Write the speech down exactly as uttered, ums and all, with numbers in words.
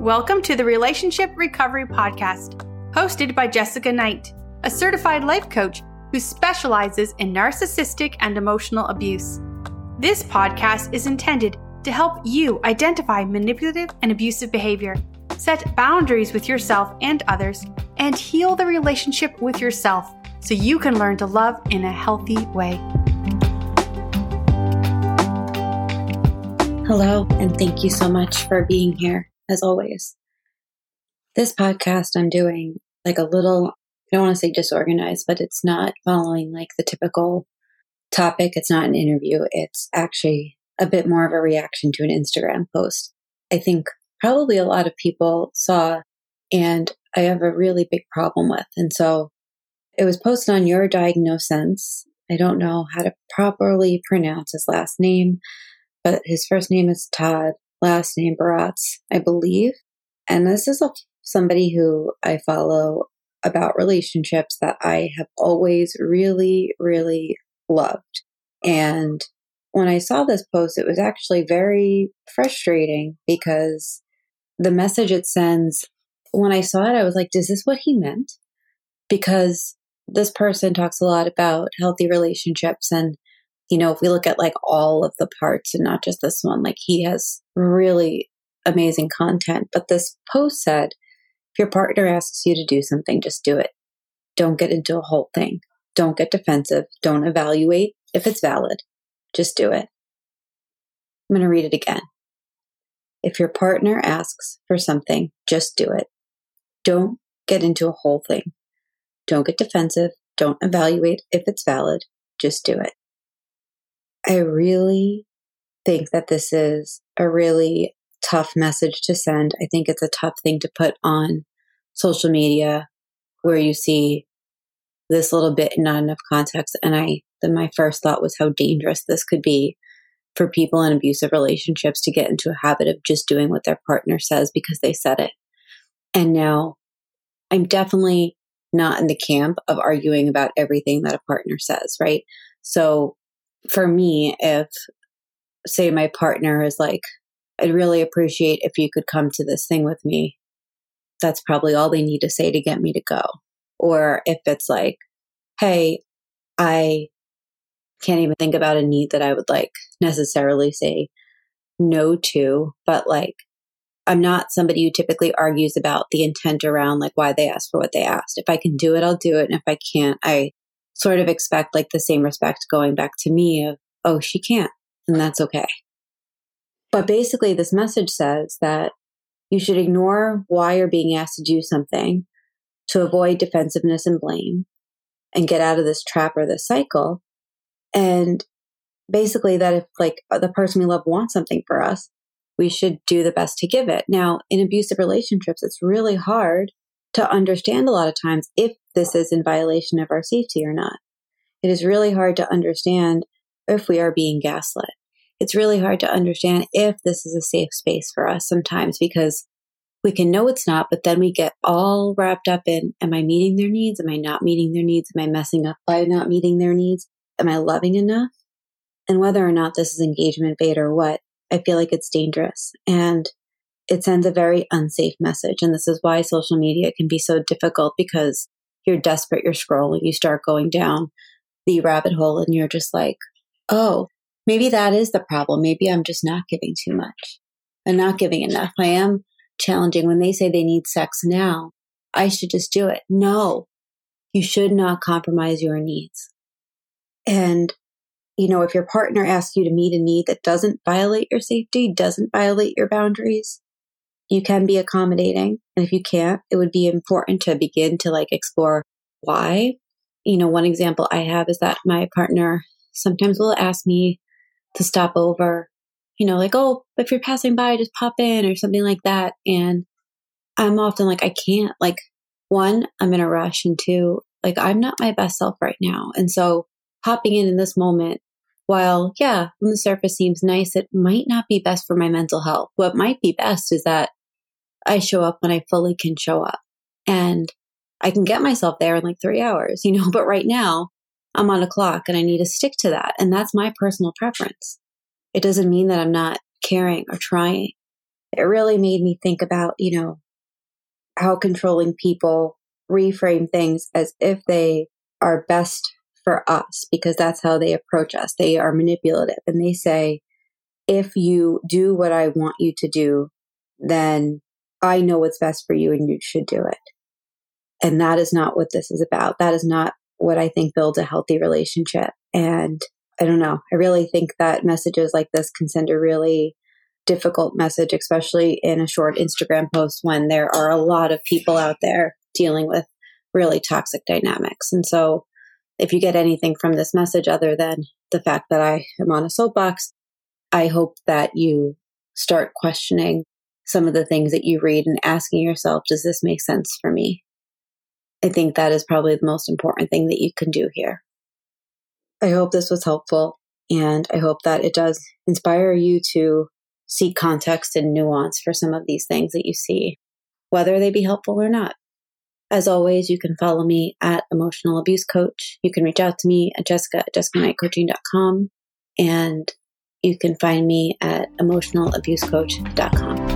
Welcome to the Relationship Recovery Podcast, hosted by Jessica Knight, a certified life coach who specializes in narcissistic and emotional abuse. This podcast is intended to help you identify manipulative and abusive behavior, set boundaries with yourself and others, and heal the relationship with yourself so you can learn to love in a healthy way. Hello, and thank you so much for being here, as always. This podcast I'm doing like a little, I don't want to say disorganized, but it's not following like the typical topic. It's not an interview. It's actually a bit more of a reaction to an Instagram post. I think probably a lot of people saw, and I have a really big problem with. And so it was posted on Your Diagnosense. I don't know how to properly pronounce his last name, but his first name is Todd, last name Baratz, I believe. And this is a, somebody who I follow about relationships that I have always really, really loved. And when I saw this post, it was actually very frustrating because the message it sends, when I saw it, I was like, is this what he meant? Because this person talks a lot about healthy relationships. And, you know, if we look at like all of the parts and not just this one, like he has really amazing content. But this post said, if your partner asks you to do something, just do it. Don't get into a whole thing. Don't get defensive. Don't evaluate if it's valid. Just do it. I'm going to read it again. If your partner asks for something, just do it. Don't get into a whole thing. Don't get defensive. Don't evaluate if it's valid. Just do it. I really think that this is a really tough message to send. I think it's a tough thing to put on social media where you see this little bit and not enough context. And I, then my first thought was how dangerous this could be for people in abusive relationships to get into a habit of just doing what their partner says because they said it. And now I'm definitely not in the camp of arguing about everything that a partner says, right? So for me, if say my partner is like, I'd really appreciate if you could come to this thing with me, that's probably all they need to say to get me to go. Or if it's like, hey, I can't even think about a need that I would like necessarily say no to, but like, I'm not somebody who typically argues about the intent around like why they asked for what they asked. If I can do it, I'll do it. And if I can't, I sort of expect like the same respect going back to me of, oh, she can't, and that's okay. But basically this message says that you should ignore why you're being asked to do something to avoid defensiveness and blame and get out of this trap or this cycle. And basically that if like the person we love wants something for us, we should do the best to give it. Now, in abusive relationships, it's really hard to understand a lot of times if this is in violation of our safety or not. It is really hard to understand if we are being gaslit. It's really hard to understand if this is a safe space for us sometimes because we can know it's not, but then we get all wrapped up in, am I meeting their needs? Am I not meeting their needs? Am I messing up by not meeting their needs? Am I loving enough? And whether or not this is engagement bait or what, I feel like it's dangerous and it sends a very unsafe message. And this is why social media can be so difficult because you're desperate, you're scrolling, you start going down the rabbit hole and you're just like, oh, maybe that is the problem. Maybe I'm just not giving too much and not giving enough. I am challenging when they say they need sex now. I should just do it. No, you should not compromise your needs. And, you know, if your partner asks you to meet a need that doesn't violate your safety, doesn't violate your boundaries, you can be accommodating. And if you can't, it would be important to begin to like explore why. You know, one example I have is that my partner sometimes will ask me to stop over, you know, like, oh, if you're passing by, just pop in or something like that. And I'm often like, I can't. Like, one, I'm in a rush. And two, like, I'm not my best self right now. And so hopping in in this moment, while, yeah, on the surface seems nice, it might not be best for my mental health. What might be best is that I show up when I fully can show up. And I can get myself there in like three hours, you know, but right now I'm on a clock and I need to stick to that. And that's my personal preference. It doesn't mean that I'm not caring or trying. It really made me think about, you know, how controlling people reframe things as if they are best for us, because that's how they approach us. They are manipulative and they say, if you do what I want you to do, then I know what's best for you and you should do it. And that is not what this is about. That is not what I think builds a healthy relationship. And I don't know. I really think that messages like this can send a really difficult message, especially in a short Instagram post when there are a lot of people out there dealing with really toxic dynamics. And so if you get anything from this message other than the fact that I am on a soapbox, I hope that you start questioning some of the things that you read and asking yourself, does this make sense for me? I think that is probably the most important thing that you can do here. I hope this was helpful, and I hope that it does inspire you to seek context and nuance for some of these things that you see, whether they be helpful or not. As always, you can follow me at Emotional Abuse Coach. You can reach out to me at Jessica at jessica knight coaching dot com, and you can find me at emotional abuse coach dot com.